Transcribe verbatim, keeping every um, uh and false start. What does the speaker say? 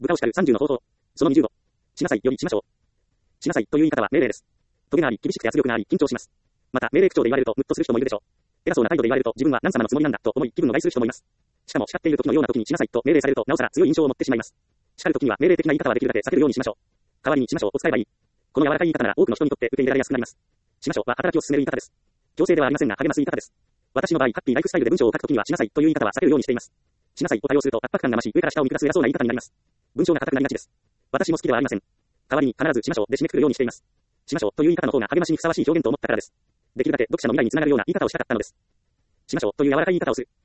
豚を叱るさんじゅうの方法。そのにじゅうご。しなさいよりしましょう。しなさいという言い方は命令です。トゲがあり、厳しくて圧力があり、緊張します。また、命令口調で言われると、ムッとする人もいるでしょう。偉そうな態度で言われると、自分は何様のつもりなんだ、と思い、気分を害する人もいます。しかも、叱っている時のような時にしなさいと命令されると、なおさら強い印象を持ってしまいます。叱る時には命令的な言い方はできるだけ避けるようにしましょう。代わりにしましょうを使えばいい。この柔らかい言い方なら多くの人にとって受け入れられやすくなります。しましょうは働きを進める言い方です。強制ではありませんが励ます言い方です。私の場合、ハッピーライフスタイルで文章を書くときにはしなさいという言い方は避けるようにしています。しなさいを多用すると圧迫感が増し、上から下を見下す偉そうな言い方になります。文章が硬くなりがちです。私も好きではありません。代わりに必ずしましょうで締めくくるようにしています。しましょうという言い方の方が励ましにふさわしい表現と思ったからです。できるだけ読者の未来につながるような言い方をしたかったのです。しましょうという柔らかい言い方をする。